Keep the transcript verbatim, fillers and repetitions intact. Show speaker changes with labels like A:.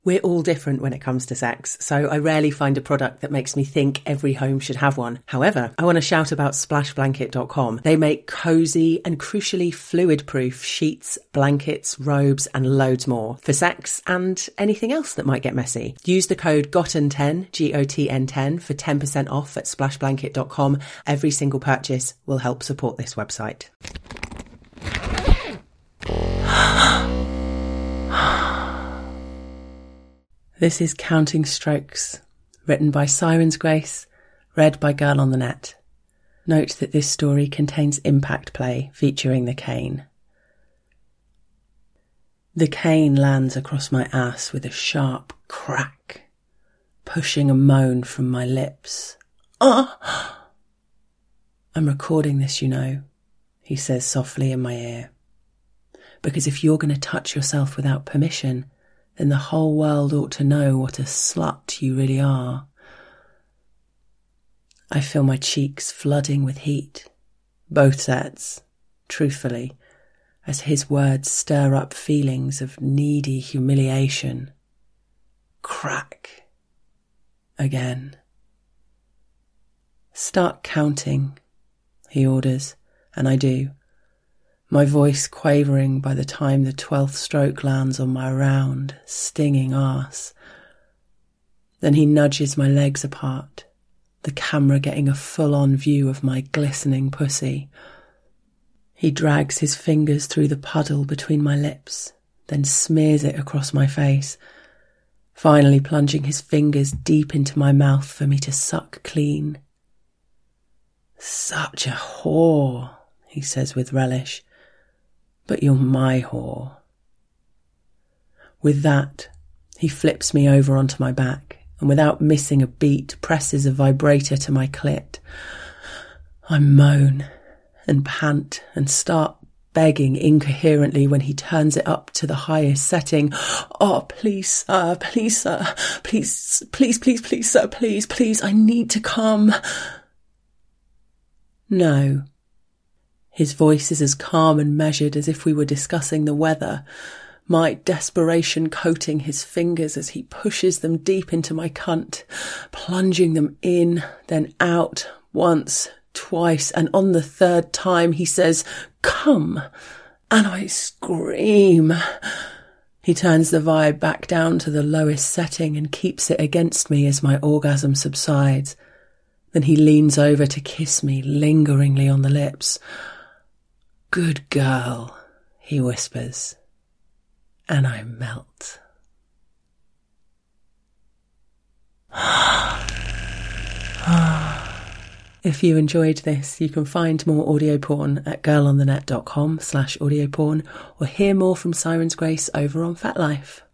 A: We're all different when it comes to sex, so I rarely find a product that makes me think every home should have one. However, I want to shout about splash blanket dot com. They make cosy and crucially fluid-proof sheets, blankets, robes and loads more for sex and anything else that might get messy. Use the code gotten ten, G O T N ten, for ten percent off at splash blanket dot com. Every single purchase will help support this website. This is Counting Strokes, written by Sirens Grace, read by Girl on the Net. Note that this story contains impact play featuring the cane. The cane lands across my ass with a sharp crack, pushing a moan from my lips. Ah! I'm recording this, you know, he says softly in my ear. Because if you're going to touch yourself without permission, then the whole world ought to know what a slut you really are. I feel my cheeks flooding with heat, both sets, truthfully, as his words stir up feelings of needy humiliation. Crack. Again. Start counting, he orders, and I do. My voice quavering by the time the twelfth stroke lands on my round, stinging arse. Then he nudges my legs apart, the camera getting a full-on view of my glistening pussy. He drags his fingers through the puddle between my lips, then smears it across my face, finally plunging his fingers deep into my mouth for me to suck clean. Such a whore, he says with relish. But you're my whore. With that, he flips me over onto my back and without missing a beat presses a vibrator to my clit. I moan and pant and start begging incoherently when he turns it up to the highest setting. Oh, please, sir, please, sir, please, please, please, please, sir, please, please, I need to come. No. His voice is as calm and measured as if we were discussing the weather, my desperation coating his fingers as he pushes them deep into my cunt, plunging them in, then out, once, twice, and on the third time he says, "Come," and I scream. He turns the vibe back down to the lowest setting and keeps it against me as my orgasm subsides. Then he leans over to kiss me lingeringly on the lips. "Good girl," he whispers, and I melt. If you enjoyed this, you can find more audio porn at girl on the net dot com slash audio porn or hear more from Sirens Grace over on FetLife.